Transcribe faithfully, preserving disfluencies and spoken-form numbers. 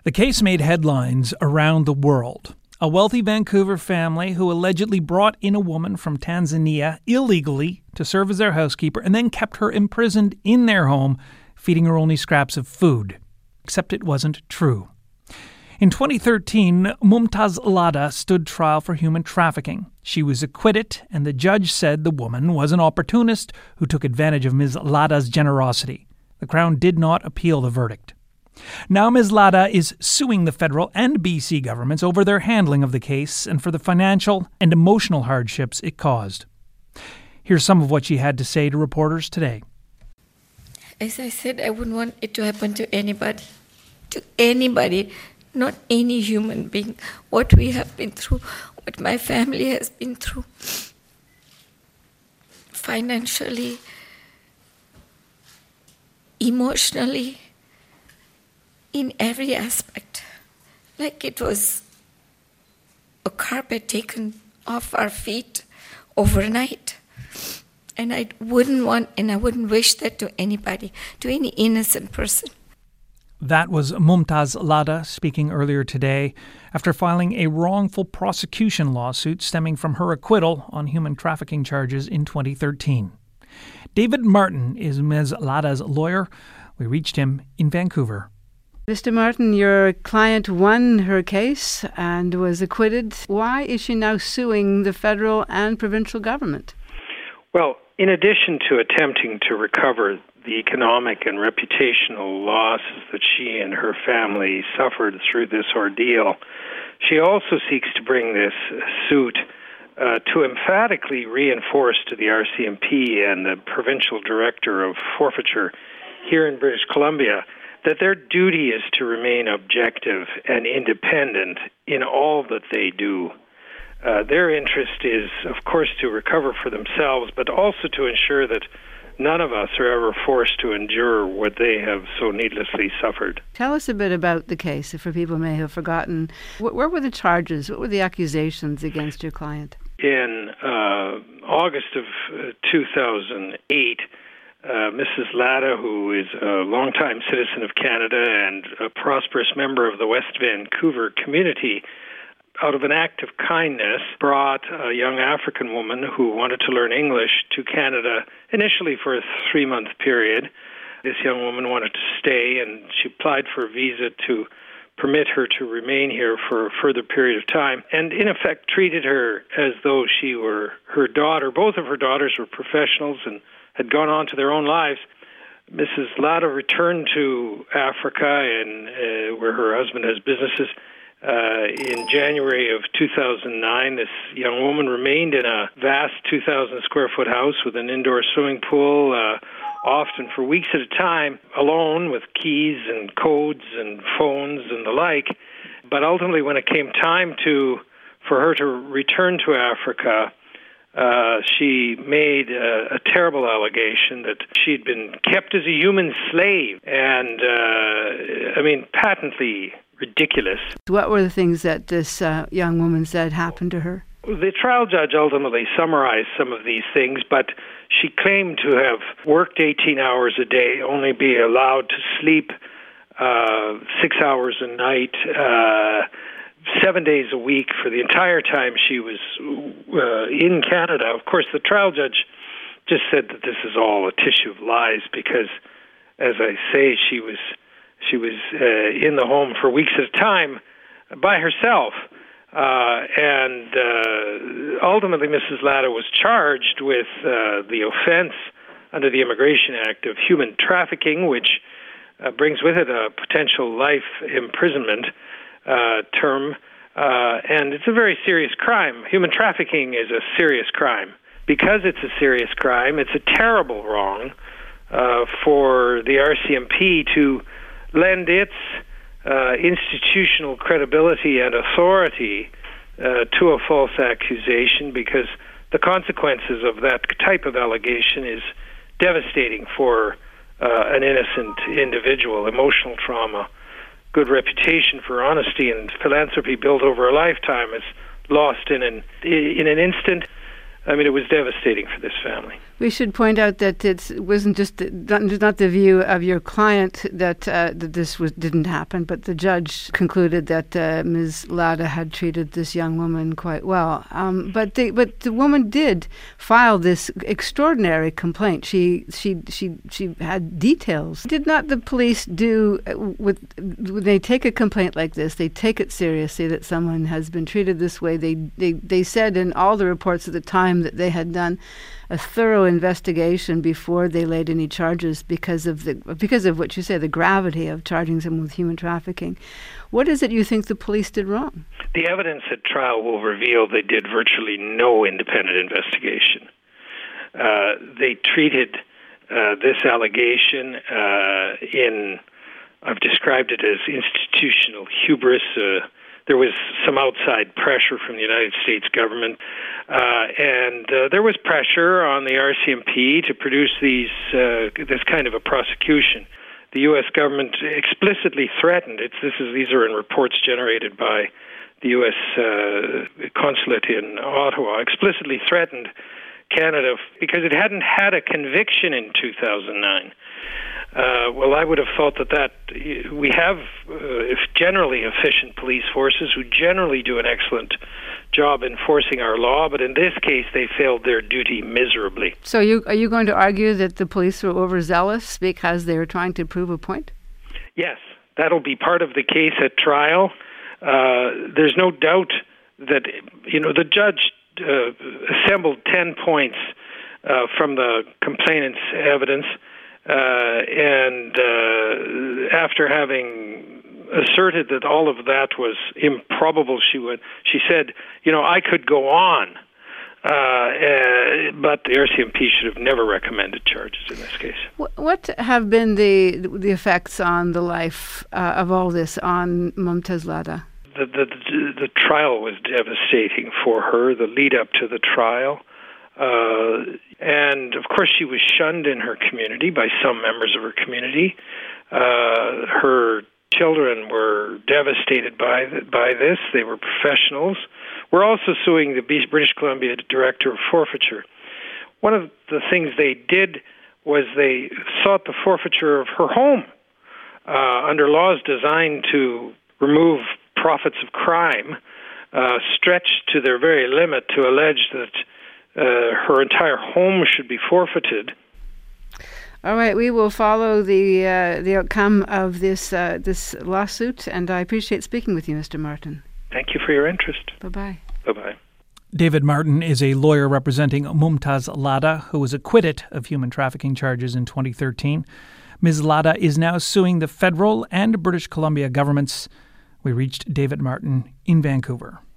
The case made headlines around the world. A wealthy Vancouver family who allegedly brought in a woman from Tanzania illegally to serve as their housekeeper and then kept her imprisoned in their home, feeding her only scraps of food. Except it wasn't true. In twenty thirteen, Mumtaz Lada stood trial for human trafficking. She was acquitted, and the judge said the woman was an opportunist who took advantage of Miz Lada's generosity. The Crown did not appeal the verdict. Now Miz Lada is suing the federal and B C governments over their handling of the case and for the financial and emotional hardships it caused. Here's some of what she had to say to reporters today. As I said, I wouldn't want it to happen to anybody. To anybody, not any human being. What we have been through, what my family has been through. Financially, emotionally, in every aspect, like it was a carpet taken off our feet overnight. And I wouldn't want, and I wouldn't wish that to anybody, to any innocent person. That was Mumtaz Lada speaking earlier today after filing a wrongful prosecution lawsuit stemming from her acquittal on human trafficking charges in twenty thirteen. David Martin is Miz Lada's lawyer. We reached him in Vancouver. Mister Martin, your client won her case and was acquitted. Why is she now suing the federal and provincial government? Well, in addition to attempting to recover the economic and reputational losses that she and her family suffered through this ordeal, she also seeks to bring this suit uh, to emphatically reinforce to the R C M P and the provincial director of forfeiture here in British Columbia that their duty is to remain objective and independent in all that they do. Uh, their interest is, of course, to recover for themselves, but also to ensure that none of us are ever forced to endure what they have so needlessly suffered. Tell us a bit about the case, for people may have forgotten. Where were the charges? What were the accusations against your client? In uh, August of uh, two thousand eight, Uh, Missus Lada, who is a longtime citizen of Canada and a prosperous member of the West Vancouver community, out of an act of kindness, brought a young African woman who wanted to learn English to Canada, initially for a three-month period. This young woman wanted to stay, and she applied for a visa to permit her to remain here for a further period of time, and in effect treated her as though she were her daughter. Both of her daughters were professionals and had gone on to their own lives. Missus Lada returned to Africa, and uh, where her husband has businesses. Uh, in January of two thousand nine, this young woman remained in a vast two thousand square foot house with an indoor swimming pool, uh, often for weeks at a time, alone with keys and codes and phones and the like. But ultimately, when it came time to for her to return to Africa, Uh, she made a, a terrible allegation that she'd been kept as a human slave, and, uh, I mean, patently ridiculous. What were the things that this uh, young woman said happened to her? The trial judge ultimately summarized some of these things, but she claimed to have worked eighteen hours a day, only be allowed to sleep uh, six hours a night, uh, seven days a week for the entire time she was uh, in Canada. Of course, the trial judge just said that this is all a tissue of lies because, as I say, she was she was uh, in the home for weeks at a time by herself. Uh, and uh, ultimately, Missus Lada was charged with uh, the offense under the Immigration Act of human trafficking, which uh, brings with it a potential life imprisonment Uh, term, uh, and it's a very serious crime. Human trafficking is a serious crime. Because it's a serious crime, it's a terrible wrong uh, for the R C M P to lend its uh, institutional credibility and authority uh, to a false accusation, because the consequences of that type of allegation is devastating for uh, an innocent individual, emotional trauma. Good reputation for honesty and philanthropy built over a lifetime is lost in an in an instant. I mean, it was devastating for this family. We should point out that it wasn't just the, not, not the view of your client that uh, that this was didn't happen, but the judge concluded that uh, Miz Lada had treated this young woman quite well. Um, but the but the woman did file this extraordinary complaint. She she she she had details. Did not the police do uh, with when they take a complaint like this? They take it seriously that someone has been treated this way. They they they said in all the reports at the time that they had done a thorough investigation before they laid any charges because of the because of what you say, the gravity of charging someone with human trafficking. What is it you think the police did wrong? The evidence at trial will reveal they did virtually no independent investigation. Uh, they treated uh, this allegation uh, in, I've described it as institutional hubris. Uh, There was some outside pressure from the United States government, uh, and uh, there was pressure on the R C M P to produce these uh, this kind of a prosecution. The U S government explicitly threatened. It's this is these are in reports generated by the U S uh, consulate in Ottawa. Explicitly threatened Canada because it hadn't had a conviction in two thousand nine. Uh, well, I would have thought that, that we have uh, if generally efficient police forces who generally do an excellent job enforcing our law, but in this case they failed their duty miserably. So you, are you going to argue that the police were overzealous because they were trying to prove a point? Yes, that'll be part of the case at trial. Uh, there's no doubt that, you know, the judge uh, assembled ten points uh, from the complainant's evidence. Uh, and uh, after having asserted that all of that was improbable, she would. She said, "You know, I could go on, uh, uh, but the R C M P should have never recommended charges in this case." What have been the the effects on the life uh, of all this on Mumtaz Lada? The, the the the trial was devastating for her. The lead up to the trial. Uh, and, of course, she was shunned in her community by some members of her community. Uh, her children were devastated by th- by this. They were professionals. We're also suing the British Columbia Director of Forfeiture. One of the things they did was they sought the forfeiture of her home uh, under laws designed to remove profits of crime, uh, stretched to their very limit to allege that Uh, her entire home should be forfeited. All right, we will follow the uh, the outcome of this uh, this lawsuit, and I appreciate speaking with you, Mister Martin. Thank you for your interest. Bye-bye. Bye-bye. David Martin is a lawyer representing Mumtaz Lada, who was acquitted of human trafficking charges in twenty thirteen. Miz Lada is now suing the federal and British Columbia governments. We reached David Martin in Vancouver.